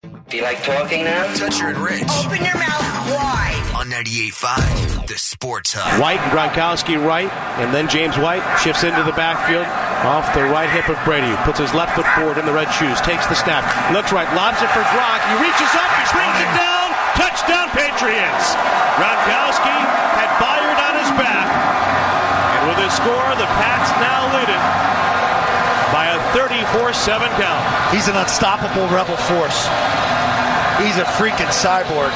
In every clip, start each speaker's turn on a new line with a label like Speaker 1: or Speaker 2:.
Speaker 1: Do you like talking now?
Speaker 2: Toucher and Rich.
Speaker 3: Open your mouth wide.
Speaker 2: On 98.5, the Sports Hub.
Speaker 4: White and Gronkowski right, and then James White shifts into the backfield off the right hip of Brady. Puts his left foot forward in the red shoes, takes the snap, looks right, lobs it for Gronk. He reaches up, he swings it down. Touchdown, Patriots. Gronkowski had Byard on his back. And with his score, the Pats now lead it by a 34-7 count.
Speaker 5: He's an unstoppable rebel force. He's a freaking cyborg.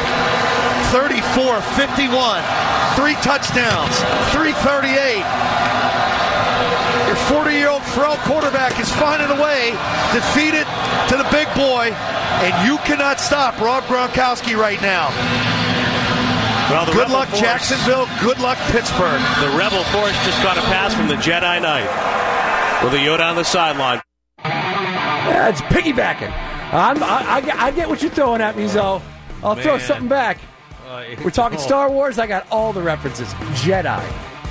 Speaker 5: 34-51. 3 touchdowns. 338. Your 40-year-old frail quarterback is finding a way to feed it to the big boy, and you cannot stop Rob Gronkowski right now.
Speaker 4: Well,
Speaker 5: good luck, Jacksonville. Good luck, Pittsburgh.
Speaker 4: The Rebel Force just got a pass from the Jedi Knight with a Yoda on the sideline.
Speaker 6: It's piggybacking. I get what you're throwing at me, Zoe. I'll throw something back. We're talking Star Wars. I got all the references. Jedi.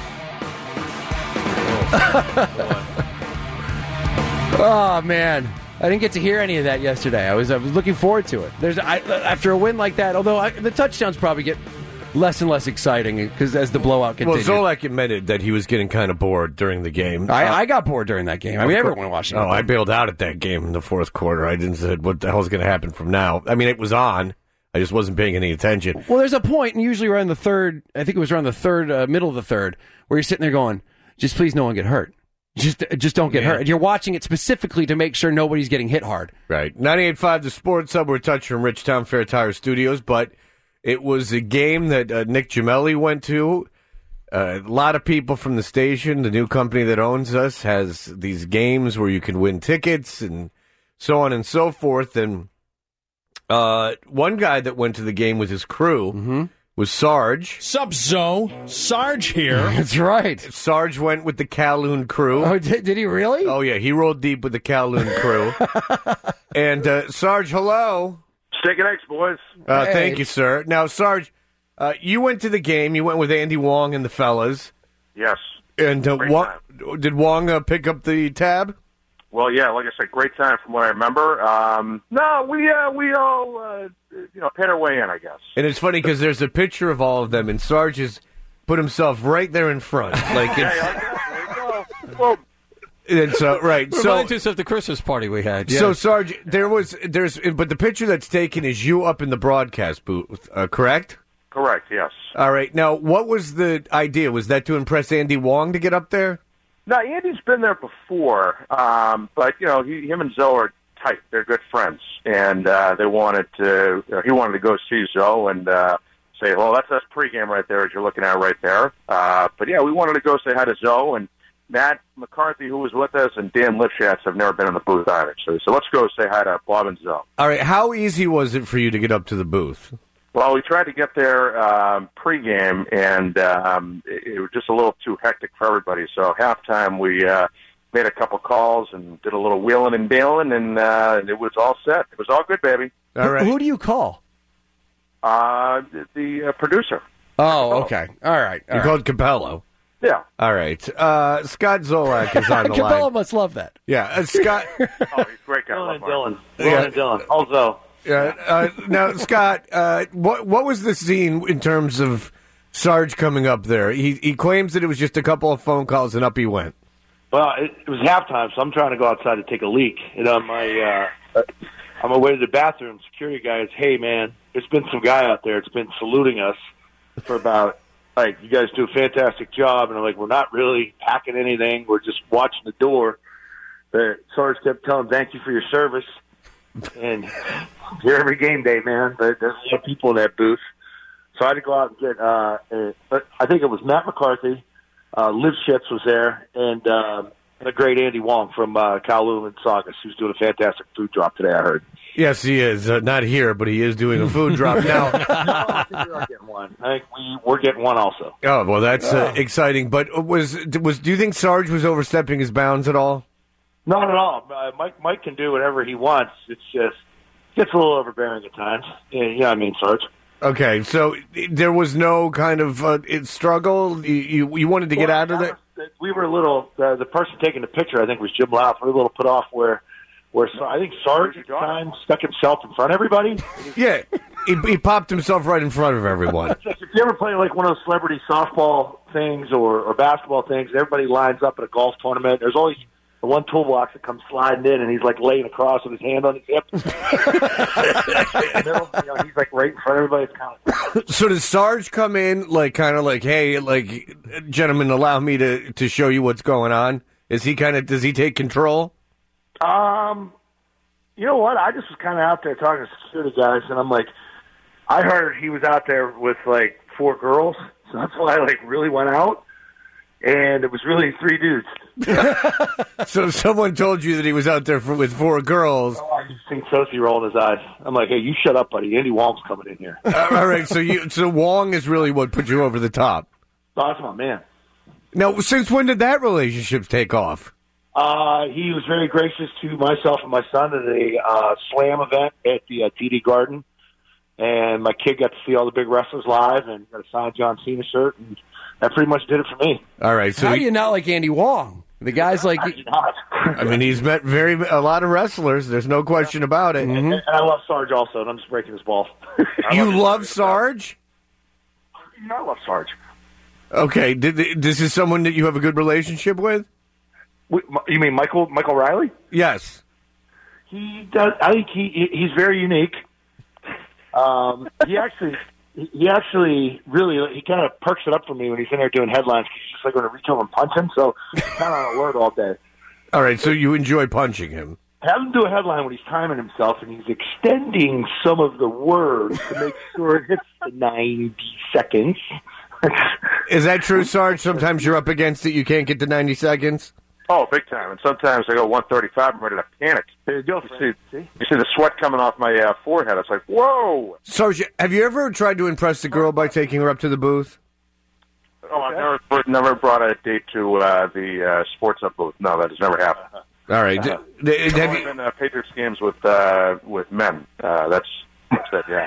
Speaker 6: Oh, man. I didn't get to hear any of that yesterday. I was looking forward to it. After a win like that, although the touchdowns probably get less and less exciting because as the blowout continued.
Speaker 7: Well, Zolak admitted that he was getting kind of bored during the game.
Speaker 6: I got bored during that game. I mean, everyone watching it.
Speaker 7: I bailed out at that game in the fourth quarter. I didn't say, what the hell is going to happen from now? I mean, it was on. I just wasn't paying any attention.
Speaker 6: Well, there's a point, and usually around the third, I think it was around the third, middle of the third, where you're sitting there going, just please no one get hurt. Just don't get hurt. And you're watching it specifically to make sure nobody's getting hit hard.
Speaker 7: Right. 98.5 The Sports Hub. We're touching from Richtown Fair Tire Studios, but it was a game that Nick Gemelli went to. A lot of people from the station, the new company that owns us, has these games where you can win tickets and so on and so forth. And one guy that went to the game with his crew was Sarge.
Speaker 8: Sup, Zoe? Sarge here.
Speaker 6: That's right.
Speaker 7: Sarge went with the Calhoun crew.
Speaker 6: Oh, did he really?
Speaker 7: Oh, yeah. He rolled deep with the Calhoun crew. And Sarge, hello.
Speaker 9: Steak and eggs, boys.
Speaker 6: Hey.
Speaker 7: Thank you, sir. Now, Sarge, you went to the game. You went with Andy Wong and the fellas.
Speaker 9: Yes.
Speaker 7: And did Wong pick up the tab?
Speaker 9: Well, yeah, like I said, great time from what I remember. No, we all paid our way in, I guess.
Speaker 7: And it's funny because there's a picture of all of them, and Sarge has put himself right there in front. Like it's,
Speaker 9: there you go. Well,
Speaker 7: it's right.
Speaker 8: Reminds us of the Christmas party we had.
Speaker 7: So, Sarge, but the picture that's taken is you up in the broadcast booth, correct?
Speaker 9: Correct, yes.
Speaker 7: All right. Now, what was the idea? Was that to impress Andy Wong to get up there?
Speaker 9: No, Andy's been there before, but him and Zoe are tight. They're good friends, and he wanted to go see Zoe and say, well, that's us pregame right there, as you're looking at right there. But yeah, we wanted to go say hi to Zoe, and Matt McCarthy, who was with us, and Dan Lipschatz have never been in the booth either. So let's go say hi to Bob and Zoe.
Speaker 7: All right. How easy was it for you to get up to the booth?
Speaker 9: Well, we tried to get there pregame, and it was just a little too hectic for everybody. So halftime, we made a couple calls and did a little wheeling and dealing, and it was all set. It was all good, baby.
Speaker 7: All right.
Speaker 6: Who do you call?
Speaker 9: The producer.
Speaker 6: Oh, okay. All right.
Speaker 7: You called Capello.
Speaker 9: Yeah.
Speaker 7: All right. Scott Zolak is on the line.
Speaker 6: Capello must love that.
Speaker 7: Yeah. Scott.
Speaker 9: Oh, he's a great guy.
Speaker 10: Dylan. Dylan. Also.
Speaker 7: Yeah. Now, Scott, what was the scene in terms of Sarge coming up there? He claims that it was just a couple of phone calls and up he went.
Speaker 10: Well, it was halftime, so I'm trying to go outside to take a leak. And on my way to the bathroom, security guy is, hey, man, there's been some guy out there that's been saluting us for about, you guys do a fantastic job. And I'm like, we're not really packing anything. We're just watching the door. But Sarge kept telling him, thank you for your service. And here every game day, man. There's a lot of people in that booth. So I had to go out and get, I think it was Matt McCarthy, Lipschitz was there, and the great Andy Wong from Kowloon and Saugus, who's doing a fantastic food drop today, I heard.
Speaker 7: Yes, he is. Not here, but he is doing a food drop now.
Speaker 10: I think we're getting one. I think we're getting one also.
Speaker 7: Oh, well, that's exciting. But do you think Sarge was overstepping his bounds at all?
Speaker 10: Not at all. Mike can do whatever he wants. It's just gets a little overbearing at times. Yeah, I mean, Sarge.
Speaker 7: Okay, so there was no kind of struggle? You wanted to get out of it?
Speaker 10: We were a little, the person taking the picture, I think, was Jim Louth. We were a little put off where where I think Sarge at the time stuck himself in front of everybody.
Speaker 7: Yeah, he popped himself right in front of everyone.
Speaker 10: If you ever play like one of those celebrity softball things or basketball things, everybody lines up at a golf tournament. There's always the one toolbox that comes sliding in, and he's like laying across with his hand on his hip. He's like right in front of everybody. It's kind of
Speaker 7: So does Sarge come in hey, gentlemen, allow me to show you what's going on? Does he take control?
Speaker 10: You know what? I just was kind of out there talking to security guys, and I'm like, I heard he was out there with like 4 girls, so that's why I really went out. And it was really 3 dudes.
Speaker 7: So someone told you that he was out there with 4 girls.
Speaker 10: Oh, I just seen Sosie roll in his eyes. I'm like, hey, you shut up, buddy. Andy Wong's coming in here.
Speaker 7: All right, so Wong is really what put you over the top.
Speaker 10: Oh, that's my man.
Speaker 7: Now, since when did that relationship take off?
Speaker 10: He was very gracious to myself and my son at a slam event at the TD Garden. And my kid got to see all the big wrestlers live and got a signed John Cena shirt, and that pretty much did it for me.
Speaker 7: All right. So
Speaker 6: how do you not like Andy Wong? The guy's like...
Speaker 7: I mean, he's met a lot of wrestlers. There's no question about it.
Speaker 10: And I love Sarge also, and I'm just breaking his balls.
Speaker 7: You love Sarge?
Speaker 10: I love Sarge.
Speaker 7: Okay. This is someone that you have a good relationship with?
Speaker 10: You mean Michael Riley?
Speaker 7: Yes.
Speaker 10: He does. I think he's very unique. He actually really kind of perks it up for me when he's in there doing headlines. He's just like going to reach over and punch him, so he's kind of on alert all day.
Speaker 7: All right, so you enjoy punching him.
Speaker 10: Have him do a headline when he's timing himself, and he's extending some of the words to make sure it hits the 90 seconds.
Speaker 9: Is that true, Sarge? Sometimes you're up against it, you can't get to 90 seconds?
Speaker 1: Oh, big time. And sometimes I go 135, I'm ready to panic.
Speaker 10: There you go.
Speaker 1: You see the sweat coming off my forehead. It's like, whoa.
Speaker 9: Sarge, have you ever tried to impress the girl by taking her up to the booth?
Speaker 1: Oh, I've never brought a date to the Sports Up booth. No, that has never happened.
Speaker 9: All right.
Speaker 1: I've only been Patriots games with men. That's it, yeah.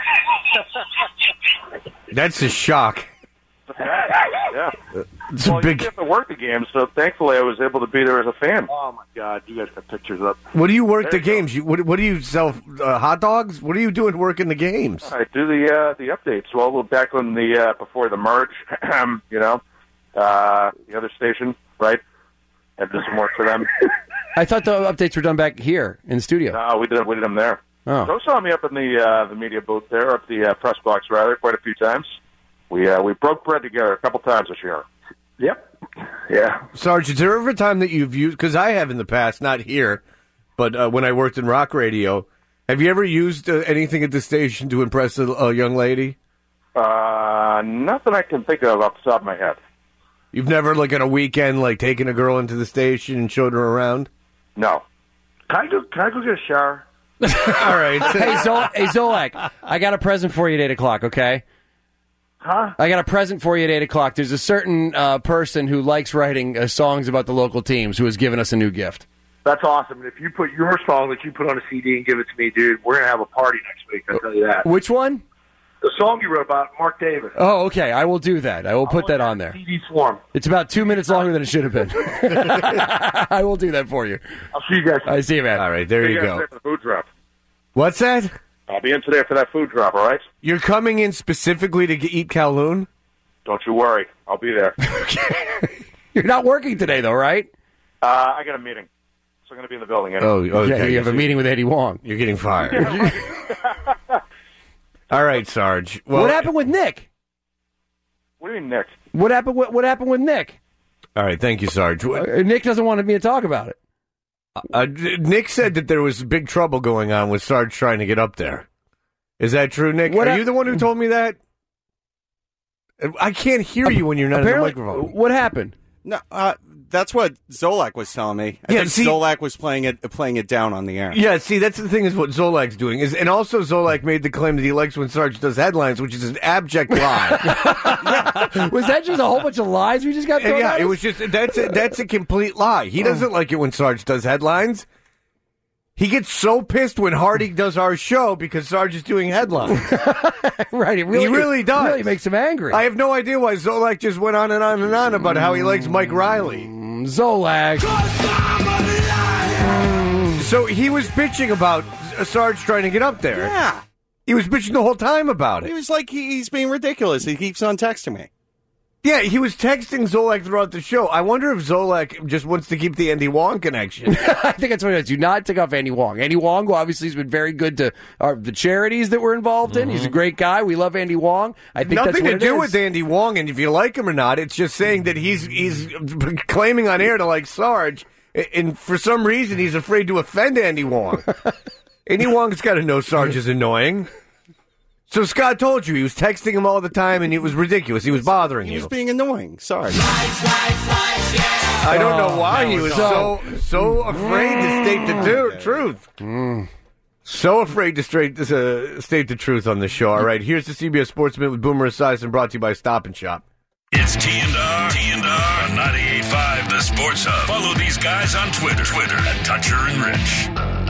Speaker 9: That's a shock.
Speaker 1: Yeah. Well, you have to work the games, so thankfully I was able to be there as a fan.
Speaker 10: Oh, my God. You guys got pictures up.
Speaker 9: What do you work the games? What do you sell, hot dogs? What are you doing working the games?
Speaker 1: I do the updates. Well, back when before the merge, the other station, right? Had to do some work for them.
Speaker 6: I thought the updates were done back here in the studio.
Speaker 1: No, we did them there.
Speaker 6: Oh.
Speaker 1: Joe saw me up in the media booth there, up the press box rather, quite a few times. We broke bread together a couple times this year.
Speaker 10: Yep.
Speaker 1: Yeah.
Speaker 9: Sarge, is there ever a time that you've used, because I have in the past, not here, but when I worked in rock radio, have you ever used anything at the station to impress a young lady?
Speaker 1: Nothing I can think of off the top of my head.
Speaker 9: You've never, like, on a weekend, like, taken a girl into the station and showed her around?
Speaker 1: No.
Speaker 10: Can I go get a shower?
Speaker 9: All right.
Speaker 6: Hey, Zolak, I got a present for you at 8 o'clock, okay?
Speaker 10: Huh?
Speaker 6: I got a present for you at 8 o'clock. There's a certain person who likes writing songs about the local teams who has given us a new gift.
Speaker 10: That's awesome. And if you put your song that you put on a CD and give it to me, dude, we're going to have a party next week. I'll tell you that.
Speaker 6: Which one?
Speaker 10: The song you wrote about Mark Davis.
Speaker 6: Oh, okay. I will do that. I will put that on there.
Speaker 10: CD Swarm.
Speaker 6: It's about 2 minutes longer than it should have been. I will do that for you.
Speaker 10: I'll see you guys.
Speaker 6: I see you, man.
Speaker 9: All right, there you go.
Speaker 1: For the food drop.
Speaker 9: What's that?
Speaker 1: I'll be in today for that food drop, all right?
Speaker 9: You're coming in specifically to eat Kowloon?
Speaker 1: Don't you worry. I'll be there.
Speaker 6: You're not working today, though, right?
Speaker 1: I got a meeting. So I'm going to be in the building. Anyway.
Speaker 9: Oh, okay.
Speaker 6: Yeah, you have a meeting with Eddie Wong.
Speaker 9: You're getting fired. All right, Sarge. Well,
Speaker 6: what happened with Nick?
Speaker 1: What do you mean, Nick?
Speaker 6: What happened with Nick?
Speaker 9: All right, thank you, Sarge.
Speaker 6: Nick doesn't want me to talk about it.
Speaker 9: Nick said that there was big trouble going on with Sarge trying to get up there. Is that true, Nick? Are you the one who told me that? I can't hear you when you're not in the microphone.
Speaker 6: What happened?
Speaker 11: No, that's what Zolak was telling me. I think Zolak was playing it down on the air.
Speaker 9: Yeah, see, that's the thing is what Zolak's doing. And also Zolak made the claim that he likes when Sarge does headlines, which is an abject lie.
Speaker 6: Yeah. Was that just a whole bunch of lies we just got thrown out?
Speaker 9: It was just, that's a complete lie. He doesn't like it when Sarge does headlines. He gets so pissed when Hardy does our show because Sarge is doing headlines.
Speaker 6: Right, he
Speaker 9: really does.
Speaker 6: Really makes him angry.
Speaker 9: I have no idea why Zolak just went on and on and on about how he likes Mike Riley.
Speaker 6: Zolak.
Speaker 7: So he was bitching about Sarge trying to get up there.
Speaker 11: Yeah.
Speaker 7: He was bitching the whole time about it.
Speaker 11: He was like, he's being ridiculous. He keeps on texting me.
Speaker 7: Yeah, he was texting Zolak throughout the show. I wonder if Zolak just wants to keep the Andy Wong connection.
Speaker 6: I think that's what it is. Do not take off Andy Wong. Andy Wong, who obviously has been very good to the charities that we're involved in. He's a great guy. We love Andy Wong. I think
Speaker 7: Nothing
Speaker 6: that's what
Speaker 7: to
Speaker 6: it
Speaker 7: do
Speaker 6: is.
Speaker 7: with Andy Wong, and if you like him or not, it's just saying that he's claiming on air to like Sarge, and for some reason he's afraid to offend Andy Wong. Andy Wong's got to know Sarge is annoying. So Scott told you he was texting him all the time, and it was ridiculous. He was bothering you.
Speaker 11: He was being annoying. Sorry.
Speaker 7: I don't know why he was so afraid to state the truth. So afraid to state the truth on the show. All right, here's the CBS Sports Minute with Boomer Esiason, brought to you by Stop and Shop.
Speaker 12: It's T&R on 98.5 The Sports Hub. Follow these guys on Twitter at Toucher and Rich.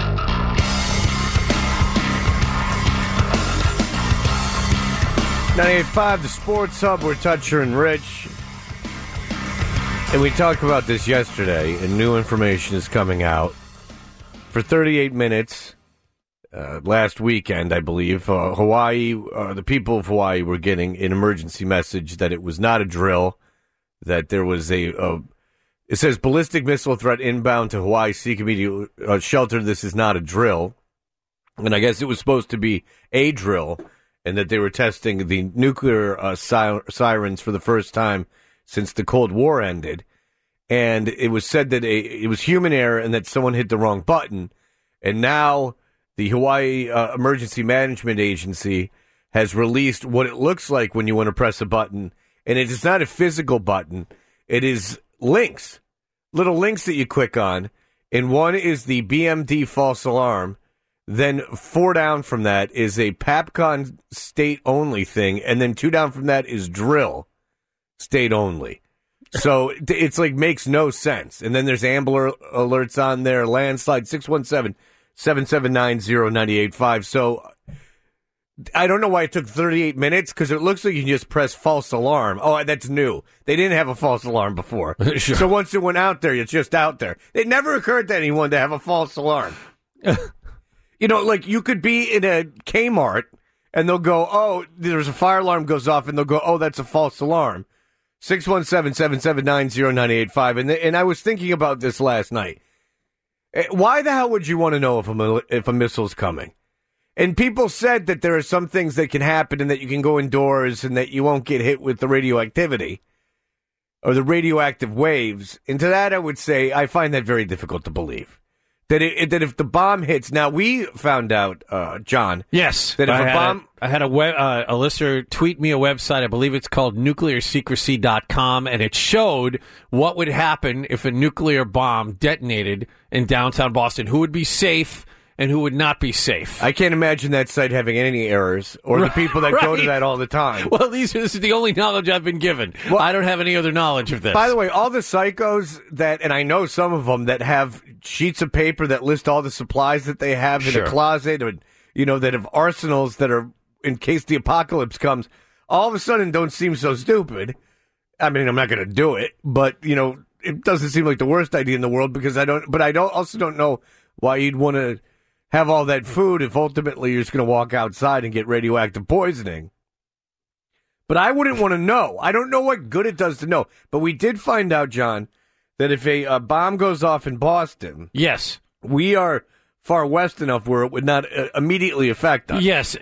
Speaker 7: 98.5 The Sports Hub, we're Toucher and Rich. And we talked about this yesterday, and new information is coming out. For 38 minutes, last weekend, I believe, Hawaii, the people of Hawaii were getting an emergency message that it was not a drill, that there was it says ballistic missile threat inbound to Hawaii, seek immediate shelter. This is not a drill. And I guess it was supposed to be a drill, and that they were testing the nuclear sirens for the first time since the Cold War ended. And it was said that it was human error and that someone hit the wrong button. And now the Hawaii Emergency Management Agency has released what it looks like when you want to press a button. And it is not a physical button. It is links, little links that you click on. And one is the BMD false alarm. Then 4 down from that is a PAPCON state-only thing, and then 2 down from that is drill state-only. So it's like makes no sense. And then there's Amber alerts on there, landslide 617-779-0985. So I don't know why it took 38 minutes, because it looks like you can just press false alarm. Oh, that's new. They didn't have a false alarm before. Sure. So once it went out there, it's just out there. It never occurred to anyone to have a false alarm. You know, like you could be in a Kmart and they'll go, oh, there's a fire alarm goes off, and they'll go, oh, that's a false alarm. 617-779-0985. And I was thinking about this last night. Why the hell would you want to know if a missile's coming? And people said that there are some things that can happen and that you can go indoors and that you won't get hit with the radioactivity or the radioactive waves. And to that, I would say I find that very difficult to believe. That if the bomb hits, now we found out, John.
Speaker 8: Yes,
Speaker 7: that if a bomb,
Speaker 8: I had a listener tweet me a website. I believe it's called nuclearsecrecy.com, and it showed what would happen if a nuclear bomb detonated in downtown Boston. Who would be safe and who would not be safe?
Speaker 7: I can't imagine that site having any errors, or the people that go to that all the time.
Speaker 8: Well, this is the only knowledge I've been given. Well, I don't have any other knowledge of this.
Speaker 7: By the way, all the psychos that, and I know some of them that have sheets of paper that list all the supplies that they have in a closet, or that have arsenals that are in case the apocalypse comes, all of a sudden don't seem so stupid. I mean, I'm not going to do it, but it doesn't seem like the worst idea in the world, because I also don't know why you'd want to have all that food if ultimately you're just going to walk outside and get radioactive poisoning. But I wouldn't want to know. I don't know what good it does to know. But we did find out, John, that if a bomb goes off in Boston,
Speaker 8: yes,
Speaker 7: we are far west enough where it would not immediately affect us.
Speaker 8: Yes,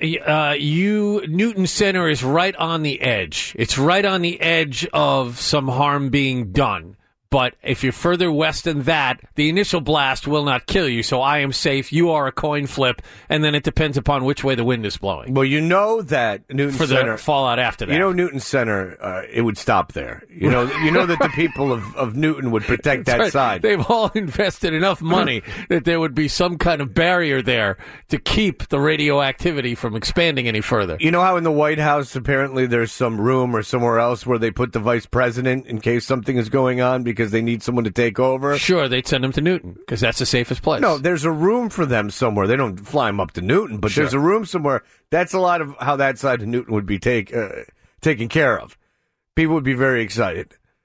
Speaker 8: Newton Center is right on the edge. It's right on the edge of some harm being done. But if you're further west than that, the initial blast will not kill you, so I am safe. You are a coin flip, and then it depends upon which way the wind is blowing.
Speaker 7: Well, you know that Newton
Speaker 8: for
Speaker 7: Center...
Speaker 8: the fallout after that.
Speaker 7: Newton Center, it would stop there. You know that the people of Newton would protect that
Speaker 8: right.
Speaker 7: side.
Speaker 8: They've all invested enough money that there would be some kind of barrier there to keep the radioactivity from expanding any further.
Speaker 7: You know how in the White House, apparently there's some room or somewhere else where they put the vice president in case something is going on because they need someone to take over?
Speaker 8: Sure, they'd send them to Newton because that's the safest place.
Speaker 7: No, there's a room for them somewhere. They don't fly them up to Newton, but there's a room somewhere. That's a lot of how that side of Newton would be taken care of. People would be very excited.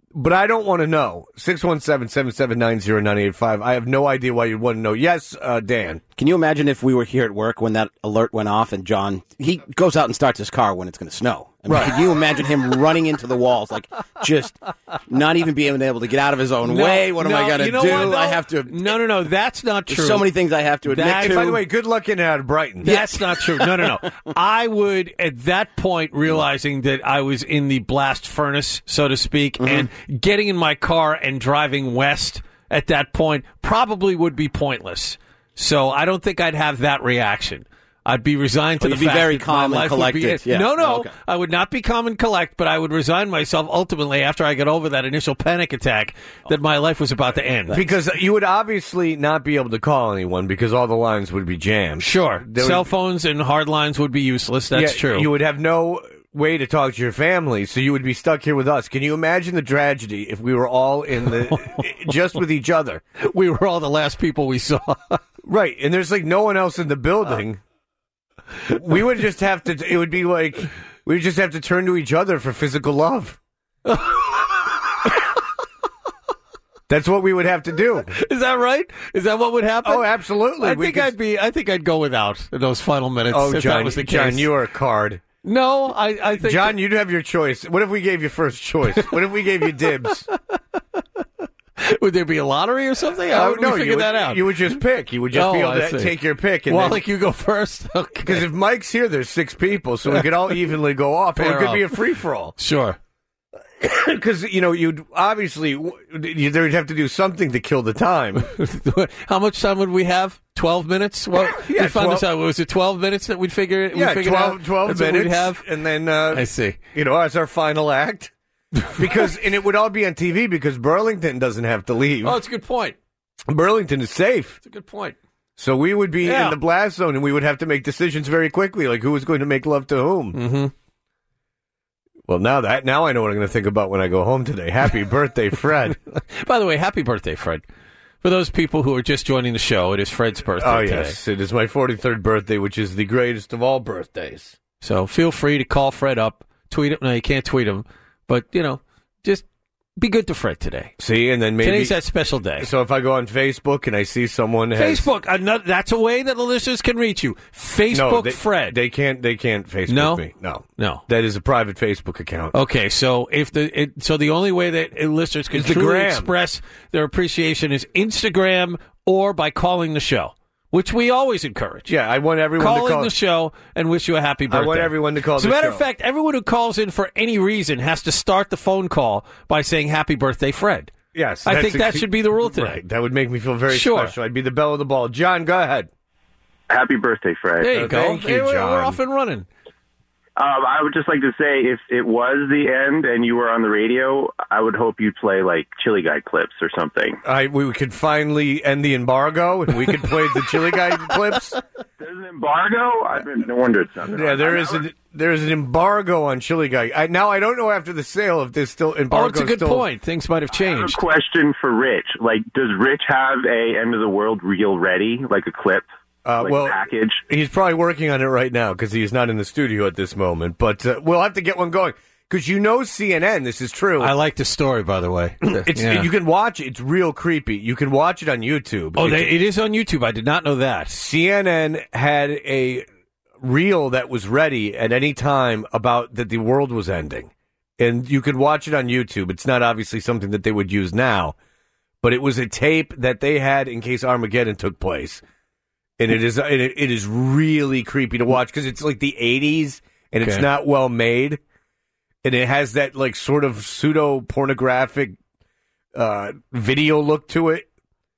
Speaker 7: But I don't want to know. 617-779-0985. I have no idea why you'd want to know. Yes, Dan.
Speaker 13: Can you imagine if we were here at work when that alert went off and John, he goes out and starts his car when it's going to snow. I mean, Can you imagine him running into the walls, like just not even being able to get out of his own way? What am I going to do?
Speaker 8: What,
Speaker 13: I have to.
Speaker 8: No. That's not true.
Speaker 13: There's so many things I have to admit to.
Speaker 7: By the way, good luck getting out of Brighton.
Speaker 8: That's not true. No. I would, at that point, realizing that I was in the blast furnace, so to speak, and getting in my car and driving west at that point probably would be pointless. So I don't think I'd have that reaction. I'd be resigned to the
Speaker 13: fact
Speaker 8: that
Speaker 13: very calm and collected.
Speaker 8: No, I would not be calm and collect, but I would resign myself ultimately after I got over that initial panic attack that my life was about to end.
Speaker 7: Because you would obviously not be able to call anyone because all the lines would be jammed.
Speaker 8: Sure. Cell phones and hard lines would be useless. That's true.
Speaker 7: You would have no way to talk to your family, so you would be stuck here with us. Can you imagine the tragedy if we were all in the just with each other?
Speaker 8: We were all the last people we saw.
Speaker 7: Right, and there's like no one else in the building. We would just have to, it would be like, we would just have to turn to each other for physical love. That's what we would have to do.
Speaker 8: Is that right? Is that what would happen?
Speaker 7: Oh, absolutely.
Speaker 8: I think I'd go without in those final minutes.
Speaker 7: Oh,
Speaker 8: if
Speaker 7: John,
Speaker 8: that was the case.
Speaker 7: John, you are a card.
Speaker 8: No, I think
Speaker 7: John, you'd have your choice. What if we gave you first choice? What if we gave you dibs?
Speaker 8: Would there be a lottery or something? How would we figure that out?
Speaker 7: You would just pick. You would just be able to take your pick. And
Speaker 8: Wallach, you go first.
Speaker 7: Because if Mike's here, there's 6 people, so we could all evenly go off. Or it could be a free-for-all.
Speaker 8: Sure.
Speaker 7: Because, you'd obviously, there'd have to do something to kill the time.
Speaker 8: How much time would we have? 12 minutes? Well,
Speaker 7: yeah,
Speaker 8: we found this out. Was it 12 minutes that we'd figure it?
Speaker 7: Yeah,
Speaker 8: 12
Speaker 7: minutes.
Speaker 8: We'd have?
Speaker 7: And then,
Speaker 8: I see.
Speaker 7: As our final act. And it would all be on TV because Burlington doesn't have to leave.
Speaker 8: Oh, it's a good point.
Speaker 7: Burlington is safe.
Speaker 8: It's a good point.
Speaker 7: So we would be in the blast zone, and we would have to make decisions very quickly, like who was going to make love to whom.
Speaker 8: Mm-hmm.
Speaker 7: Well, now I know what I'm going to think about when I go home today. Happy birthday, Fred.
Speaker 8: By the way, happy birthday, Fred. For those people who are just joining the show, it is Fred's birthday today.
Speaker 7: Yes. It is my 43rd birthday, which is the greatest of all birthdays.
Speaker 8: So feel free to call Fred up, tweet him. No, you can't tweet him. But, just be good to Fred today.
Speaker 7: See, and then maybe
Speaker 8: today's that special day.
Speaker 7: So if I go on Facebook and I see someone
Speaker 8: Facebook, that's a way that the listeners can reach you. Facebook, Fred.
Speaker 7: They can't Facebook me. No. That is a private Facebook account.
Speaker 8: Okay, so so the only way that listeners can truly express their appreciation is Instagram or by calling the show, which we always encourage.
Speaker 7: Yeah, I want everyone to call
Speaker 8: the show and wish you a happy birthday.
Speaker 7: I want everyone to call the show.
Speaker 8: As a matter of fact, everyone who calls in for any reason has to start the phone call by saying happy birthday, Fred.
Speaker 7: Yes.
Speaker 8: I think that should be the rule today.
Speaker 7: Right. That would make me feel very special. I'd be the belle of the ball. John, go ahead.
Speaker 9: Happy birthday, Fred.
Speaker 8: There you go.
Speaker 7: Thank you, John.
Speaker 8: We're off and running.
Speaker 9: I would just like to say, if it was the end and you were on the radio, I would hope you'd play like Chili Guy clips or something.
Speaker 7: We could finally end the embargo and we could play the Chili Guy clips.
Speaker 9: There's an embargo? I've been wondering something.
Speaker 7: Yeah, there is an embargo on Chili Guy. I don't know after the sale if there's still embargo.
Speaker 8: Oh, it's a good point. Things might have changed.
Speaker 9: I have a question for Rich. Like, does Rich have a End of the World reel ready, like a clip? Package.
Speaker 7: He's probably working on it right now because he's not in the studio at this moment. But we'll have to get one going because CNN. This is true.
Speaker 8: I like the story, by the way.
Speaker 7: You can watch it. It's real creepy. You can watch it on YouTube.
Speaker 8: Oh, it is on YouTube. I did not know that.
Speaker 7: CNN had a reel that was ready at any time about that the world was ending, and you could watch it on YouTube. It's not obviously something that they would use now, but it was a tape that they had in case Armageddon took place. And it is really creepy to watch because it's like the 80s and it's not well made. And it has that like sort of pseudo pornographic video look to it.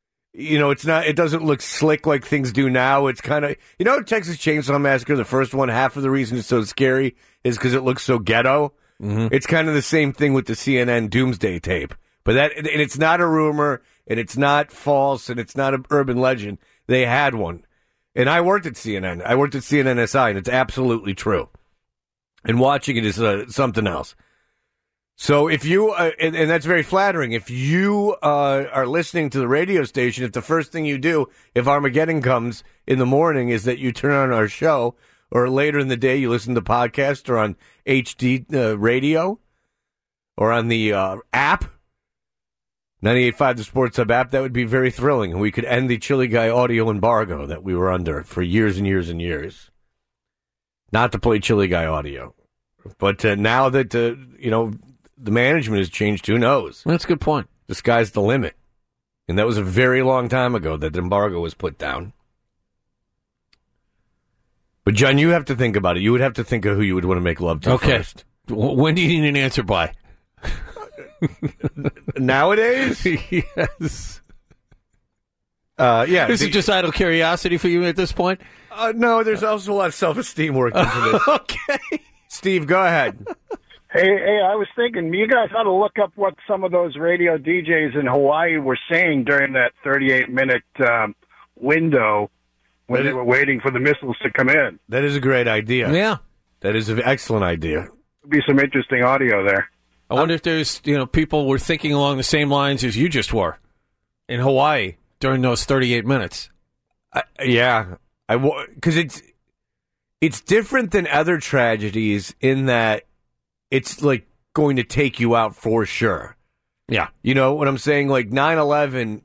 Speaker 7: It doesn't look slick like things do now. It's kind of, Texas Chainsaw Massacre, the first one, half of the reason it's so scary is because it looks so ghetto.
Speaker 8: Mm-hmm.
Speaker 7: It's kind of the same thing with the CNN Doomsday tape. But and it's not a rumor and it's not false and it's not an urban legend. They had one. And I worked at CNN. I worked at CNNSI, and it's absolutely true. And watching it is something else. So if you, and that's very flattering, if you are listening to the radio station, if the first thing you do, if Armageddon comes in the morning, is that you turn on our show, or later in the day you listen to the podcast, or on HD radio, or on the app, 98.5 the Sports Hub app. That would be very thrilling, and we could end the Chili Guy audio embargo that we were under for years and years and years. Not to play Chili Guy audio. But now that, the management has changed, who knows?
Speaker 8: That's a good point.
Speaker 7: The sky's the limit. And that was a very long time ago that the embargo was put down. But, John, you have to think about it. You would have to think of who you would want to make love to first.
Speaker 8: When do you need an answer by?
Speaker 7: Nowadays?
Speaker 8: Yes.
Speaker 7: Yeah.
Speaker 8: Is it just idle curiosity for you at this point?
Speaker 7: No, there's also a lot of self-esteem work into this.
Speaker 8: Okay.
Speaker 7: Steve, go ahead.
Speaker 14: Hey, I was thinking, you guys ought to look up what some of those radio DJs in Hawaii were saying during that 38-minute window when they were waiting for the missiles to come in.
Speaker 7: That is a great idea.
Speaker 8: Yeah.
Speaker 7: That is an excellent idea.
Speaker 14: There'll be some interesting audio there.
Speaker 8: I wonder if there's, people were thinking along the same lines as you just were in Hawaii during those 38 minutes.
Speaker 7: Yeah. Because it's different than other tragedies in that it's like going to take you out for sure.
Speaker 8: Yeah.
Speaker 7: You know what I'm saying? Like 9/11,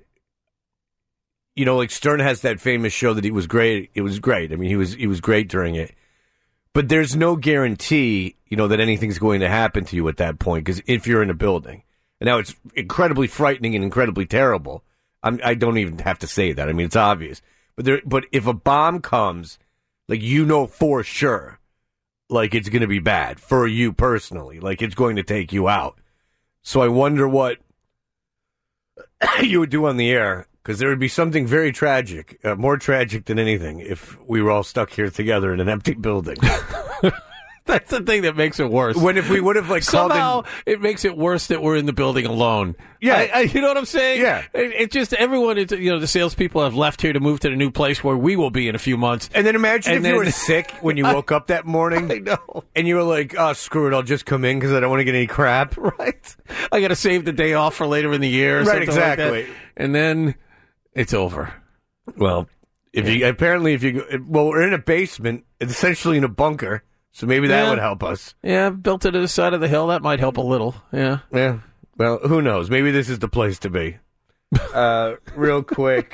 Speaker 7: like Stern has that famous show that he was great. It was great. I mean, he was great during it. But there's no guarantee, that anything's going to happen to you at that point, because if you're in a building. And now it's incredibly frightening and incredibly terrible. I don't even have to say that. I mean, it's obvious. But if a bomb comes, like, for sure, like, it's going to be bad for you personally. Like, it's going to take you out. So I wonder what you would do on the air, because there would be something very tragic, more tragic than anything, if we were all stuck here together in an empty building.
Speaker 8: That's the thing that makes it worse.
Speaker 7: If we would have
Speaker 8: somehow it makes it worse that we're in the building alone.
Speaker 7: Yeah,
Speaker 8: you know what I'm saying?
Speaker 7: Yeah,
Speaker 8: it's just everyone. The salespeople have left here to move to the new place where we will be in a few months.
Speaker 7: And then imagine if you were sick when you woke up that morning.
Speaker 8: I know.
Speaker 7: And you were like, "Oh, screw it! I'll just come in because I don't want to get any crap."
Speaker 8: Right? I got to save the day off for later in the year. Or
Speaker 7: right?
Speaker 8: Exactly.
Speaker 7: Like that.
Speaker 8: And then it's over.
Speaker 7: Well, we're in a basement, essentially in a bunker. So maybe that would help us.
Speaker 8: Yeah, built it to the side of the hill. That might help a little. Yeah.
Speaker 7: Yeah. Well, who knows? Maybe this is the place to be. Real quick.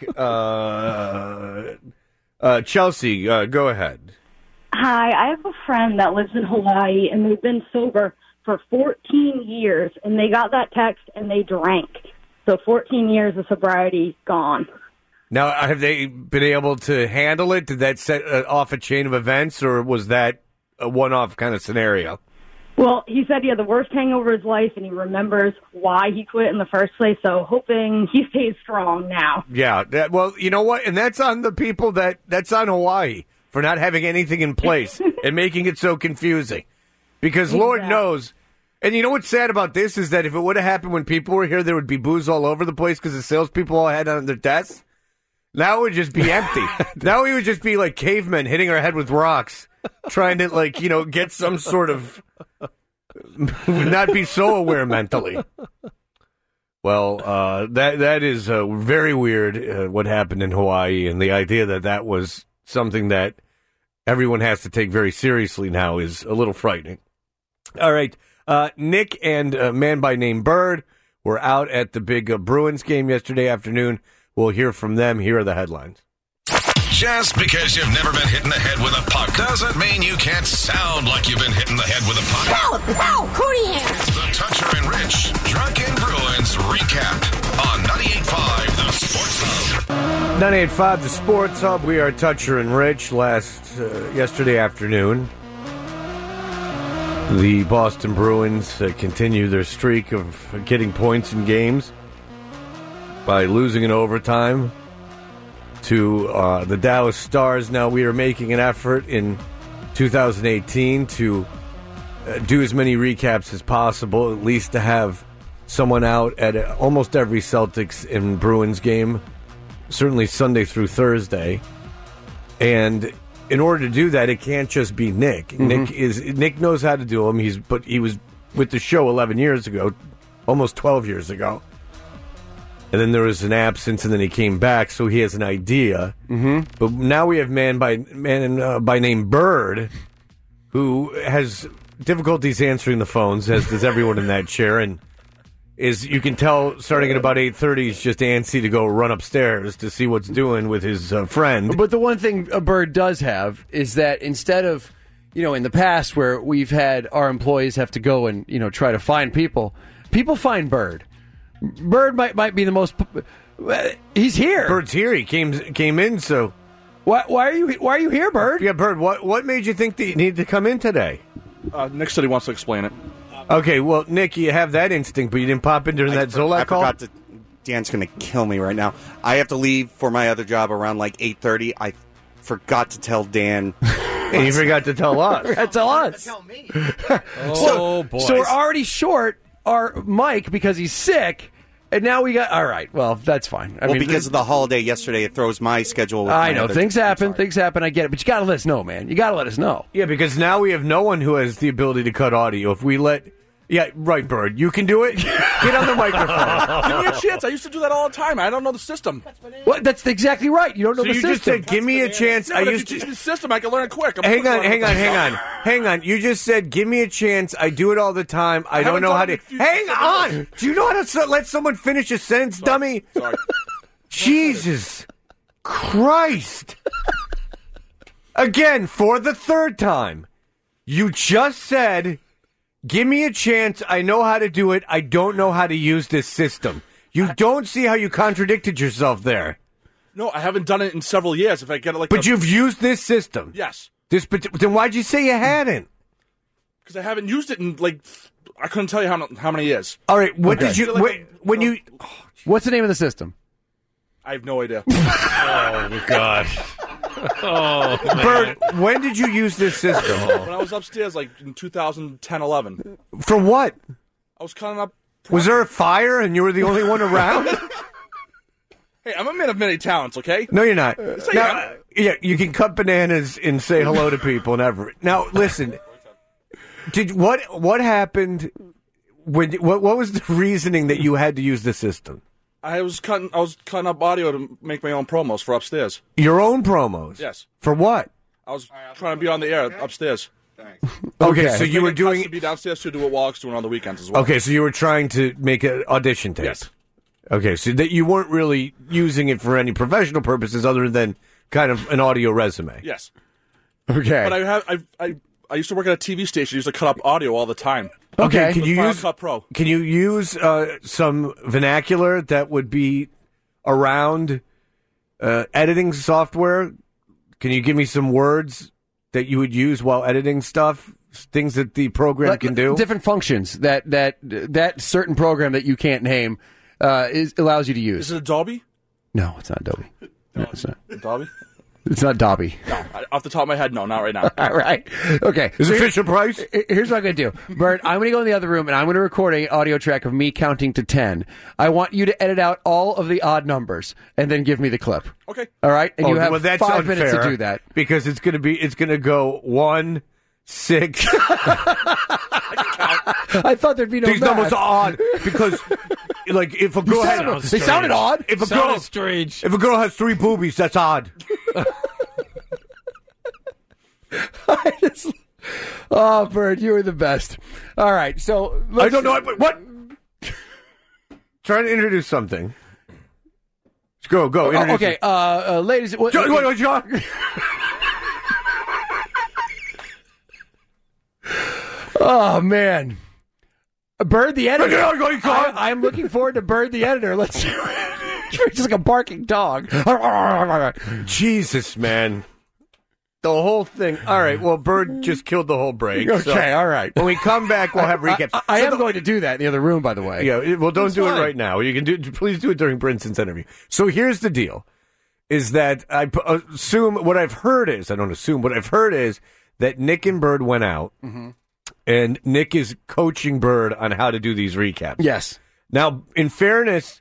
Speaker 7: Chelsea, go ahead.
Speaker 15: Hi, I have a friend that lives in Hawaii, and they've been sober for 14 years, and they got that text, and they drank. So 14 years of sobriety gone.
Speaker 7: Now, have they been able to handle it? Did that set off a chain of events, or was that a one-off kind of scenario?
Speaker 15: Well, he said he had the worst hangover of his life, and he remembers why he quit in the first place, so hoping he stays strong now.
Speaker 7: Yeah, well, you know what? And that's on the people that's on Hawaii for not having anything in place and making it so confusing. Because Lord knows, and you know what's sad about this is that if it would have happened when people were here, there would be booze all over the place because the salespeople all had it on their desks. Now it would just be empty. Now we would just be like cavemen hitting our head with rocks, trying to, get some sort of, not be so aware mentally. Well, that is very weird, what happened in Hawaii, and the idea that was something that everyone has to take very seriously now is a little frightening. All right, Nick and a man by name Bird were out at the big Bruins game yesterday afternoon. We'll hear from them. Here are the headlines.
Speaker 12: Just because you've never been hit in the head with a puck doesn't mean you can't sound like you've been hit in the head with a puck.
Speaker 3: Help! Cody here!
Speaker 12: The Toucher and Rich Drunken Bruins recap on 98.5 The Sports Hub.
Speaker 7: 98.5 The Sports Hub. We are Toucher and Rich. Yesterday afternoon, the Boston Bruins continue their streak of getting points in games by losing in overtime to the Dallas Stars. Now we are making an effort in 2018 to do as many recaps as possible, at least to have someone out at almost every Celtics and Bruins game, certainly Sunday through Thursday. And in order to do that, it can't just be Nick. Mm-hmm. Nick knows how to do them. He was with the show 11 years ago, almost 12 years ago. And then there was an absence, and then he came back, so he has an idea. Mm-hmm. But now we have man by name Bird, who has difficulties answering the phones, as does everyone in that chair. And is you can tell starting at about 8:30 he's just antsy to go run upstairs to see what's doing with his friend.
Speaker 6: But the one thing a Bird does have is that instead of, in the past where we've had our employees have to go and, try to find people find Bird. Bird might be the most... He's here.
Speaker 7: Bird's here. He came in, so...
Speaker 6: Why are you here, Bird?
Speaker 7: Yeah, Bird, what made you think that you needed to come in today?
Speaker 16: Nick said he wants to explain it.
Speaker 7: Okay, well, Nick, you have that instinct, but you didn't pop in during that Zolak call?
Speaker 11: I forgot to... Dan's going to kill me right now. I have to leave for my other job around 8:30. I forgot to tell Dan...
Speaker 7: And you forgot to tell us.
Speaker 6: Tell us.
Speaker 11: Tell me.
Speaker 6: Boy. So we're already short our Mike because he's sick, and now we got... All right, well, that's fine.
Speaker 11: Because of the holiday yesterday, it throws my schedule. With
Speaker 6: I know. Things happen. I get it. But you got to let us know, man. You got to let us know.
Speaker 7: Yeah, because now we have no one who has the ability to cut audio. If we let... Yeah, right, Bird. You can do it. Get on the microphone.
Speaker 16: Give me a chance. I used to do that all the time. I don't know the system.
Speaker 6: What? That's exactly right. You don't know the system.
Speaker 7: So you just said, give me a chance.
Speaker 16: Yeah, if you teach me the system, I can learn it quick.
Speaker 7: Hang on. You just said, give me a chance. I do it all the time. I don't know how to... Hang on. Do you know how to let someone finish a sentence, dummy?
Speaker 16: Sorry.
Speaker 7: Jesus Christ. Again, for the third time, you just said... Give me a chance. I know how to do it. I don't know how to use this system. You don't see how you contradicted yourself there.
Speaker 16: No, I haven't done it in several years. If I get it
Speaker 7: But you've used this system.
Speaker 16: Yes.
Speaker 7: Then why'd you say you hadn't?
Speaker 16: Because I haven't used it in I couldn't tell you how many years.
Speaker 7: All right. What did you
Speaker 6: What's the name of the system?
Speaker 16: I have no idea.
Speaker 8: Oh gosh. Oh,
Speaker 7: Bird, when did you use this system?
Speaker 16: When I was upstairs, in 2010-11.
Speaker 7: For what?
Speaker 16: I was cutting up...
Speaker 7: Was there a fire and you were the only one around?
Speaker 16: Hey, I'm a man of many talents, okay?
Speaker 7: No, you're not. Yeah, you can cut bananas and say hello to people and everything. Now, listen. What happened? What was the reasoning that you had to use the system?
Speaker 16: I was cutting up audio to make my own promos for upstairs.
Speaker 7: Your own promos?
Speaker 16: Yes.
Speaker 7: For what?
Speaker 16: I was trying to be on the air upstairs.
Speaker 11: Thanks.
Speaker 7: Okay, so you were doing...
Speaker 16: to be downstairs to do what Wallach's doing on the weekends as well.
Speaker 7: Okay, so you were trying to make an audition tape.
Speaker 16: Yes.
Speaker 7: Okay, so that you weren't really using it for any professional purposes other than kind of an audio resume.
Speaker 16: Yes.
Speaker 7: Okay.
Speaker 16: But I used to work at a TV station. I used to cut up audio all the time.
Speaker 7: Okay,
Speaker 16: can you
Speaker 7: use some vernacular that would be around editing software? Can you give me some words that you would use while editing stuff? Things that the program can do?
Speaker 6: Different functions that certain program that you can't name allows you to use.
Speaker 16: Is it Adobe?
Speaker 6: No, it's not Adobe. No, it's not.
Speaker 16: Adobe?
Speaker 6: It's not Dobby.
Speaker 16: No, off the top of my head, no, not right now.
Speaker 6: All right. Okay.
Speaker 7: Is it Fisher Price?
Speaker 6: Here's what I'm going to do. Bert, I'm going to go in the other room, and I'm going to record an audio track of me counting to 10. I want you to edit out all of the odd numbers, and then give me the clip.
Speaker 16: Okay.
Speaker 6: All right? And you have
Speaker 7: that's
Speaker 6: 5 minutes to
Speaker 7: unfair,
Speaker 6: do that.
Speaker 7: Because it's going to go 1, 6.
Speaker 6: I thought there'd be no
Speaker 7: These
Speaker 6: math.
Speaker 7: numbers are odd because, if a girl
Speaker 6: they sounded odd.
Speaker 7: If a girl has 3 boobies, that's odd.
Speaker 6: Oh, Bird, you were the best. All right, so
Speaker 7: I don't know what. Try to introduce something. Go. Introduce
Speaker 6: okay, ladies.
Speaker 7: John.
Speaker 6: Oh man, Bird the editor.
Speaker 7: I
Speaker 6: am looking forward to Bird the editor. Let's do it. You're just like a barking dog.
Speaker 7: Jesus, man. The whole thing. All right, well, Bird just killed the whole break.
Speaker 6: Okay, all right.
Speaker 7: When we come back, we'll have recaps.
Speaker 6: I am going to do that in the other room, by the way.
Speaker 7: Yeah, well, don't do it right now. You can please do it during Brinson's interview. So here's the deal, is that I assume, what I've heard is that Nick and Bird went out, and Nick is coaching Bird on how to do these recaps.
Speaker 6: Yes.
Speaker 7: Now, in fairness,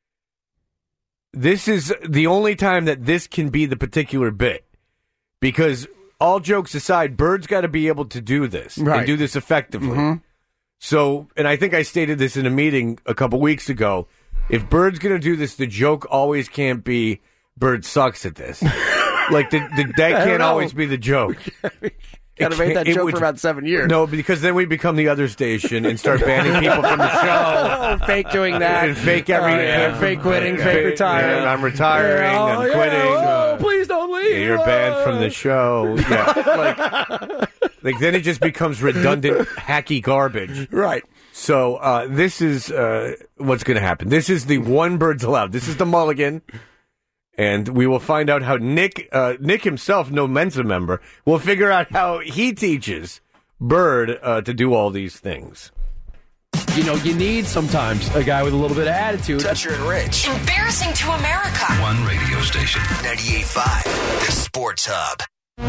Speaker 7: this is the only time that this can be the particular bit. Because all jokes aside, Bird's got to be able to do this and do this effectively. So, and I think I stated this in a meeting a couple weeks ago. If Bird's going to do this, the joke always can't be Bird sucks at this. That can't always be the joke.
Speaker 6: Kind of made that joke for about 7 years.
Speaker 7: No, because then we become the other station and start banning people from the show.
Speaker 6: Fake doing that.
Speaker 7: And fake
Speaker 6: fake quitting, fake retiring.
Speaker 7: I'm retiring, I'm quitting.
Speaker 6: Oh, please don't leave.
Speaker 7: You're banned from the show. Yeah. Like then it just becomes redundant, hacky garbage.
Speaker 6: Right.
Speaker 7: So this is what's going to happen. This is the one Birds Allowed. This is the mulligan. And we will find out how Nick himself, no Mensa member, will figure out how he teaches Bird to do all these things.
Speaker 6: You know, you need sometimes a guy with a little bit of attitude.
Speaker 2: Toucher and Rich.
Speaker 3: Embarrassing to America.
Speaker 2: One radio station. 98.5. The Sports Hub.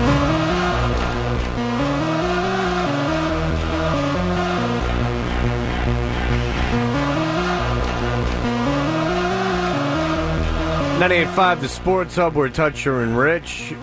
Speaker 7: .98.5 The Sports Hub. We're Toucher and Rich.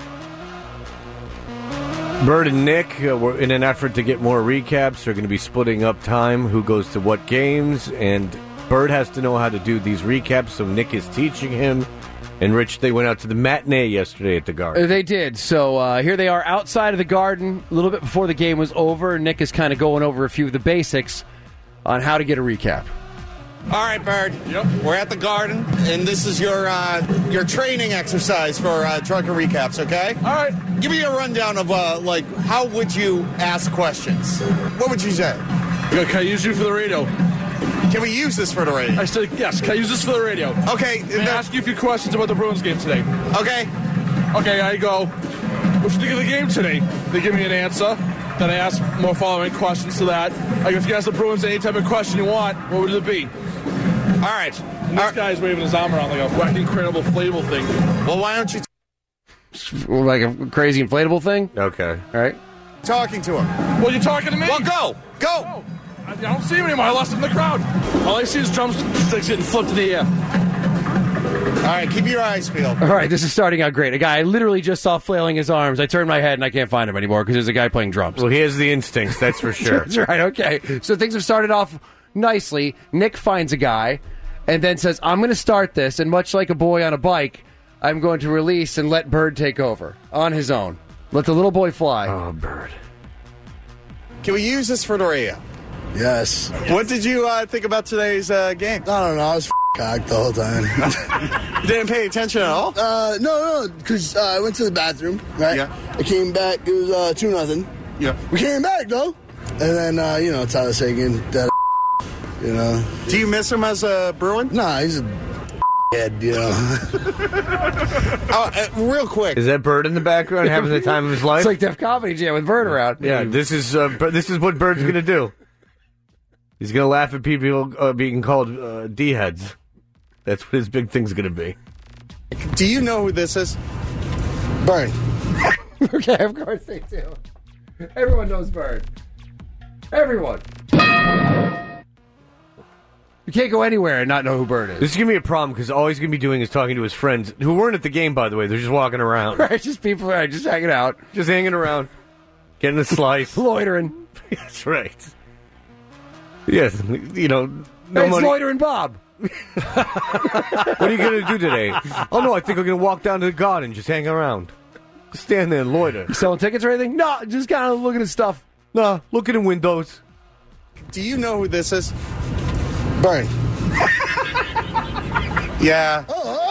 Speaker 7: Bird and Nick, we're in an effort to get more recaps. They're going to be splitting up time, who goes to what games, and Bird has to know how to do these recaps, so Nick is teaching him. And Rich, they went out to the matinee yesterday at the Garden.
Speaker 6: They did. So here they are outside of the Garden a little bit before the game was over. Nick is kind of going over a few of the basics on how to get a recap.
Speaker 17: All right, Bird. Yep. We're at the Garden, and this is your training exercise for drunken recaps. Okay. All right. Give me a rundown of how would you ask questions? What would you say?
Speaker 16: Can I use you for the radio?
Speaker 17: Can we use this for the radio?
Speaker 16: I said yes. Can I use this for the radio?
Speaker 17: Okay.
Speaker 16: Can I ask you a few questions about the Bruins game today?
Speaker 17: Okay.
Speaker 16: Okay. I go. What you think of the game today? They give me an answer. Then I ask more following questions to that. Like if you ask the Bruins any type of question you want, what would it be?
Speaker 17: All right.
Speaker 16: And this guy's waving his arm around like a wacky, incredible, inflatable thing.
Speaker 17: Well, why don't you...
Speaker 6: Like a crazy inflatable thing?
Speaker 7: Okay.
Speaker 6: All right.
Speaker 17: Talking to him.
Speaker 16: Well, you're talking to me?
Speaker 17: Well, go.
Speaker 16: Oh, I don't see him anymore. I lost him in the crowd. All I see is drumsticks getting flipped in the air.
Speaker 17: All right, keep your eyes peeled.
Speaker 6: All right, this is starting out great. A guy I literally just saw flailing his arms. I turned my head and I can't find him anymore because there's a guy playing drums.
Speaker 7: Well, he has the instincts, that's for sure.
Speaker 6: That's right, okay. So things have started off nicely. Nick finds a guy and then says, I'm going to start this, and much like a boy on a bike, I'm going to release and let Bird take over on his own. Let the little boy fly.
Speaker 7: Oh, Bird.
Speaker 17: Can we use this for the radio?
Speaker 18: Yes.
Speaker 17: What did you think about today's game?
Speaker 18: I don't know. I was cocked the whole time.
Speaker 17: You didn't pay attention at all?
Speaker 18: No, because I went to the bathroom, right?
Speaker 17: Yeah.
Speaker 18: I came back. It was 2-0.
Speaker 17: Yeah.
Speaker 18: We came back, though. And then, Tyler Seguin,
Speaker 17: Do you miss him as a Bruin?
Speaker 18: Nah, he's a head,
Speaker 17: real quick.
Speaker 7: Is that Bird in the background having the time of his life?
Speaker 6: It's like Def Comedy Jam with Bird around.
Speaker 7: Yeah, this is what Bird's going to do. He's going to laugh at people being called D-heads. That's what his big thing's going to be.
Speaker 17: Do you know who this is?
Speaker 18: Bird.
Speaker 6: Okay, of course they do. Everyone knows Bird. Everyone. You can't go anywhere and not know who Bird is.
Speaker 7: This is going to be a problem because all he's going to be doing is talking to his friends who weren't at the game, by the way. They're just walking around.
Speaker 6: Right, just people just hanging out.
Speaker 7: Just hanging around. Getting a slice.
Speaker 6: Loitering.
Speaker 7: That's right. Yes, no
Speaker 6: hey, it's
Speaker 7: money.
Speaker 6: Loitering Bob.
Speaker 7: What are you going to do today? Oh, no, I think I'm going to walk down to the Garden, just hang around. Just stand there and loiter.
Speaker 6: You selling tickets or anything? No, just kind of looking at stuff.
Speaker 7: No, looking in windows.
Speaker 17: Do you know who this is?
Speaker 18: Bird.
Speaker 17: Yeah.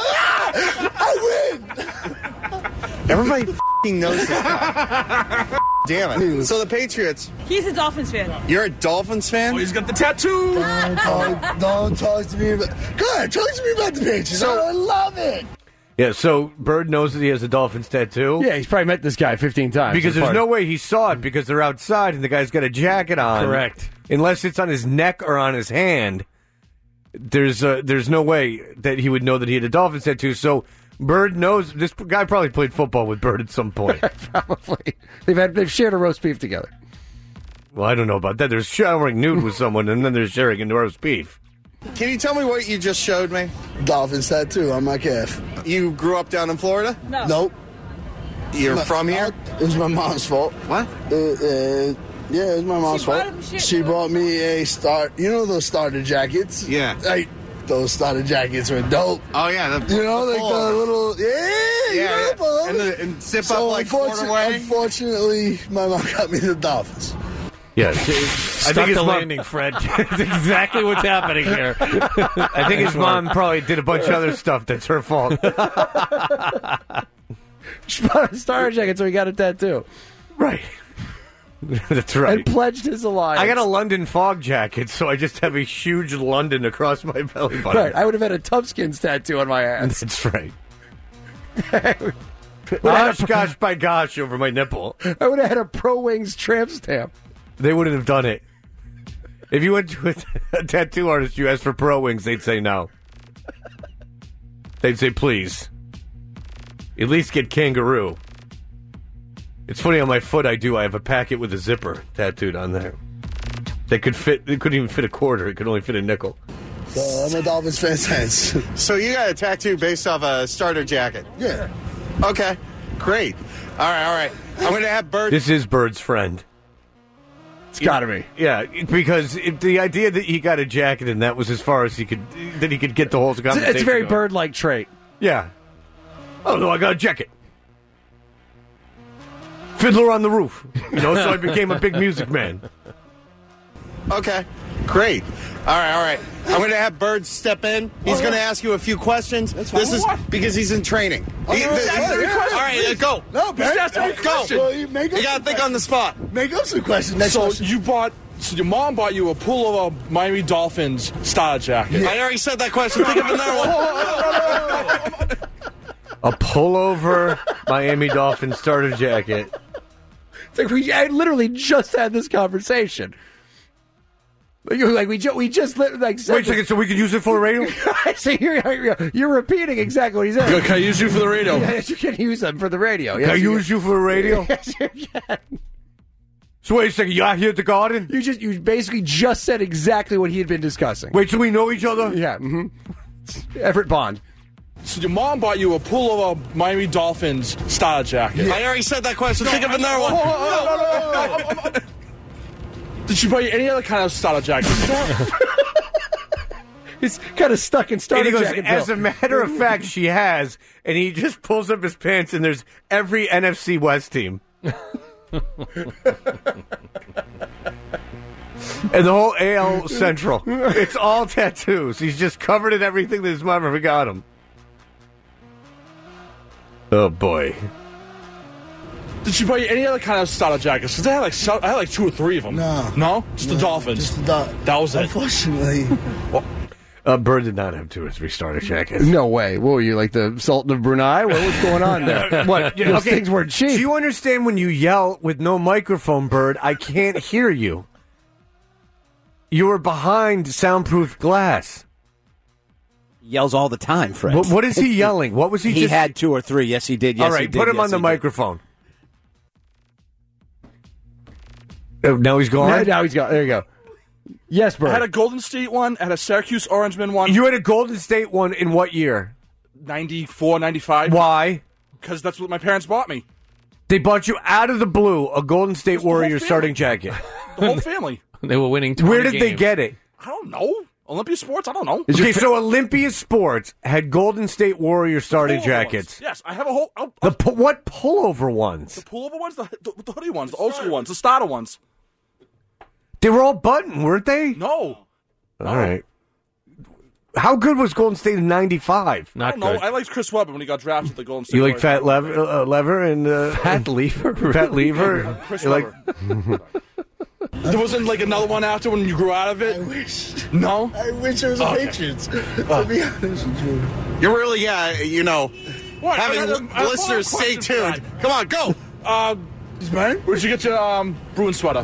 Speaker 18: I win!
Speaker 17: Everybody knows this guy. Damn it. So the Patriots.
Speaker 19: He's a Dolphins fan.
Speaker 17: You're a Dolphins fan?
Speaker 16: Oh, he's got the tattoo.
Speaker 18: Don't talk to me about... Go ahead, talk to me about the Patriots. I love it.
Speaker 7: Yeah, so Bird knows that he has a Dolphins tattoo.
Speaker 6: Yeah, he's probably met this guy 15 times.
Speaker 7: Because there's no way he saw it because they're outside and the guy's got a jacket on.
Speaker 6: Correct.
Speaker 7: Unless it's on his neck or on his hand. There's no way that he would know that he had a Dolphins tattoo. So Bird knows. This guy probably played football with Bird at some point.
Speaker 6: Probably. They've shared a roast beef together.
Speaker 7: Well, I don't know about that. There's showering nude with someone, and then there's sharing a roast beef.
Speaker 17: Can you tell me what you just showed me?
Speaker 18: Dolphins tattoo on my calf.
Speaker 17: You grew up down in Florida?
Speaker 19: No.
Speaker 18: Nope.
Speaker 17: You're from here?
Speaker 18: It was my mom's fault.
Speaker 17: What?
Speaker 18: Yeah, it was my mom's fault. She brought me a start. You know those starter jackets?
Speaker 17: Yeah.
Speaker 18: those starter jackets were dope.
Speaker 17: Oh yeah, the
Speaker 18: the little
Speaker 17: and zip up like quarterway.
Speaker 18: Unfortunately, my mom got me the Dolphins.
Speaker 7: Yeah,
Speaker 8: I think the landing, Fred. That's exactly what's happening here.
Speaker 7: I think his mom probably did a bunch of other stuff that's her fault.
Speaker 6: She bought a starter jacket, so he got a tattoo.
Speaker 7: Right. That's right.
Speaker 6: And pledged his alliance.
Speaker 7: I got a London fog jacket, so I just have a huge London across my belly button.
Speaker 6: Right. I would have had a Toughskins tattoo on my ass.
Speaker 7: That's right. Gosh, by gosh, over my nipple.
Speaker 6: I would have had a Pro Wings tramp stamp.
Speaker 7: They wouldn't have done it. If you went to a tattoo artist, you asked for Pro Wings, they'd say no. They'd say, please. At least get kangaroo. It's funny, on my foot I have a packet with a zipper tattooed on there. It couldn't even fit a quarter. It could only fit a nickel.
Speaker 18: So I'm a Dolphins fan since.
Speaker 17: So you got a tattoo based off a starter jacket?
Speaker 18: Yeah.
Speaker 17: Okay, great. All right. I'm going to have Bird.
Speaker 7: This is Bird's friend.
Speaker 6: It's got to be.
Speaker 7: Yeah, because the idea that he got a jacket and that was as far as he could get the whole conversation.
Speaker 6: It's a very
Speaker 7: going.
Speaker 6: Bird-like trait.
Speaker 7: Yeah. Oh, no, I got a jacket. Fiddler on the Roof. So I became a big music man.
Speaker 17: Okay, great. All right. I'm going to have Bird step in. He's going to ask you a few questions. This is because he's in training. All right, go.
Speaker 18: No, Bird.
Speaker 17: Go.
Speaker 18: Well,
Speaker 17: you got to think on the spot.
Speaker 18: Make up some questions. Next question.
Speaker 16: So your mom bought you a pullover Miami Dolphins starter jacket.
Speaker 17: I already said that question. Think of another one.
Speaker 7: A pullover Miami Dolphins starter jacket.
Speaker 6: It's like I literally just had this conversation. We just said
Speaker 7: Wait a second, so we could use it for the radio?
Speaker 6: So you're repeating exactly what he said.
Speaker 16: Can I use you for the radio?
Speaker 6: Yes, you can use them for the radio.
Speaker 7: Can I use you for the radio?
Speaker 6: Yes, you can.
Speaker 7: So wait a second, you out here at the Garden?
Speaker 6: You basically just said exactly what he had been discussing.
Speaker 7: Wait, so we know each other?
Speaker 6: Yeah. Mm-hmm. Everett Bond.
Speaker 16: So your mom bought you a pullover Miami Dolphins starter jacket.
Speaker 17: I already said that question. Think of another one.
Speaker 16: Did she buy you any other kind of starter jacket?
Speaker 6: He's kind of stuck in starter jacket.
Speaker 7: As a matter of fact, she has, and he just pulls up his pants, and there's every NFC West team. And the whole AL Central. It's all tattoos. He's just covered in everything that his mom ever got him. Oh, boy.
Speaker 16: Did she buy you any other kind of starter jackets? Because I had like 2 or 3 of them. No? Just the Dolphins.
Speaker 18: Just the
Speaker 16: that was it.
Speaker 18: Unfortunately.
Speaker 7: Bird did not have 2 or 3 starter jackets.
Speaker 6: No way. What were you, like the Sultan of Brunei? What was going on there? What? Those things weren't cheap.
Speaker 7: Do you understand when you yell with no microphone, Bird, I can't hear you? You were behind soundproof glass.
Speaker 13: Yells all the time, Fred.
Speaker 7: What is he yelling? What was he
Speaker 13: He had 2 or 3. Yes, he did. Yes,
Speaker 7: all right,
Speaker 13: he did.
Speaker 7: put him on the microphone. Oh, now he's gone?
Speaker 6: Now he's gone. There you go. Yes, Bird.
Speaker 16: I had a Golden State one. I had a Syracuse Orangeman one.
Speaker 7: You had a Golden State one in what year?
Speaker 16: 94, 95.
Speaker 7: Why?
Speaker 16: Because that's what my parents bought me.
Speaker 7: They bought you out of the blue a Golden State Warriors starting jacket.
Speaker 16: The whole family.
Speaker 8: They were winning 20
Speaker 7: Where did
Speaker 8: games.
Speaker 7: they get it?
Speaker 16: I don't know. Olympia Sports? I don't know.
Speaker 7: Okay, so Olympia Sports had Golden State Warriors starting jackets.
Speaker 16: Yes, I have a whole...
Speaker 7: What pullover ones?
Speaker 16: The pullover ones? The hoodie ones, the old school ones, the starter ones.
Speaker 7: They were all button, weren't they?
Speaker 16: No.
Speaker 7: All right. How good was Golden State in 95?
Speaker 16: I don't know. I liked Chris Webber when he got drafted to the Golden State
Speaker 7: You like
Speaker 16: Warriors.
Speaker 7: Fat Lever and...
Speaker 6: Fat Lever?
Speaker 7: Fat Lever?
Speaker 16: Chris
Speaker 7: You
Speaker 16: Webber. There wasn't like another one after when you grew out of it?
Speaker 18: I wish.
Speaker 16: No?
Speaker 18: I wish it was a Patriots. To be honest with you.
Speaker 17: You're really,
Speaker 16: What?
Speaker 17: having listeners stay tuned. Come on, go.
Speaker 16: Where'd you get your Bruin sweater?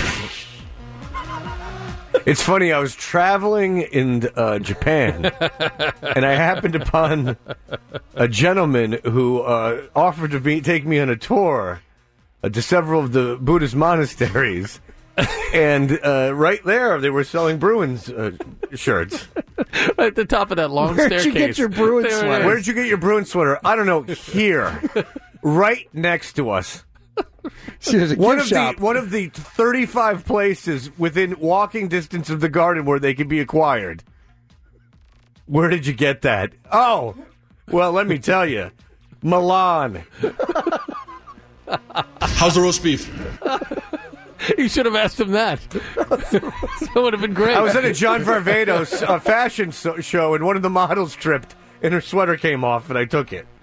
Speaker 7: It's funny, I was traveling in Japan, and I happened upon a gentleman who offered to take me on a tour to several of the Buddhist monasteries. And right there, they were selling Bruins shirts.
Speaker 8: At the top of that long
Speaker 6: Where'd
Speaker 8: staircase.
Speaker 6: you get your Bruin sweater?
Speaker 7: Where did you get your Bruin sweater? I don't know. Here. Right next to us.
Speaker 6: See, there's a gift shop.
Speaker 7: One of the 35 places within walking distance of the Garden where they can be acquired. Where did you get that? Oh, well, let me tell you. Milan.
Speaker 16: How's the roast beef?
Speaker 8: You should have asked him that. That would have been great.
Speaker 7: I was at a John Varvatos fashion show, and one of the models tripped, and her sweater came off, and I took it.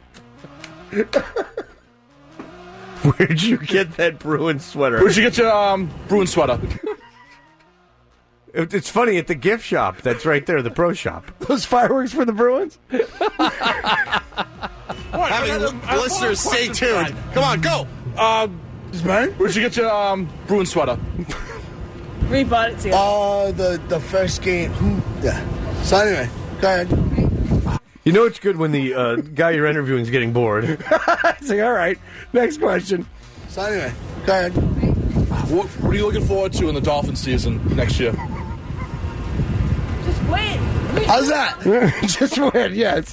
Speaker 7: Where'd you get that Bruins sweater?
Speaker 16: Where'd you get your Bruins sweater?
Speaker 7: It's funny, at the gift shop that's right there, the pro shop.
Speaker 6: Those fireworks for the Bruins?
Speaker 17: Listeners, stay tuned. Come on, go.
Speaker 16: Where'd you get your Bruins sweater?
Speaker 3: We bought it together.
Speaker 18: The first game. Yeah. So anyway, go ahead.
Speaker 7: You know it's good when the guy you're interviewing is getting bored.
Speaker 6: It's like, all right, next question.
Speaker 18: So anyway, go ahead.
Speaker 16: What are you looking forward to in the Dolphins season next year?
Speaker 3: Just win.
Speaker 18: How's that?
Speaker 6: Just win, yes.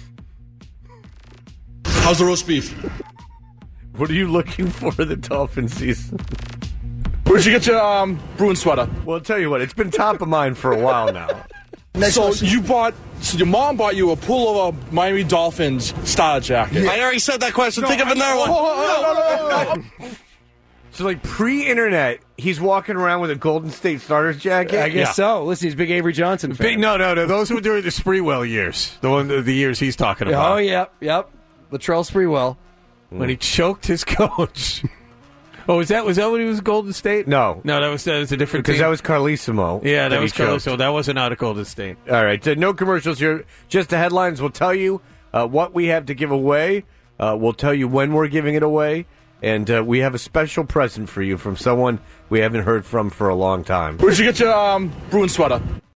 Speaker 16: How's the roast beef?
Speaker 7: What are you looking for in the Dolphin season?
Speaker 16: Where'd you get your Bruins sweater?
Speaker 7: Well, I'll tell you what, it's been top of mind for a while now.
Speaker 16: So your mom bought you a pullover Miami Dolphins style jacket.
Speaker 17: I already said that question. Think of another one.
Speaker 16: No.
Speaker 7: So, like, pre-internet, he's walking around with a Golden State Starters jacket?
Speaker 6: I guess so. Listen, he's a big Avery Johnson fan.
Speaker 8: No. Those were during the Sprewell years. The years he's talking about.
Speaker 6: Oh, yep. Latrell Sprewell.
Speaker 8: When he choked his coach. Oh, was that when he was Golden State?
Speaker 7: No,
Speaker 8: that was a different
Speaker 7: because
Speaker 8: team.
Speaker 7: that was Carlissimo.
Speaker 8: Yeah, that was
Speaker 7: choked.
Speaker 8: Carlissimo. That wasn't out of Golden State.
Speaker 7: All right, no commercials here. Just the headlines will tell you what we have to give away. We'll tell you when we're giving it away. And we have a special present for you from someone we haven't heard from for a long time.
Speaker 16: Where'd you get your Bruins sweater?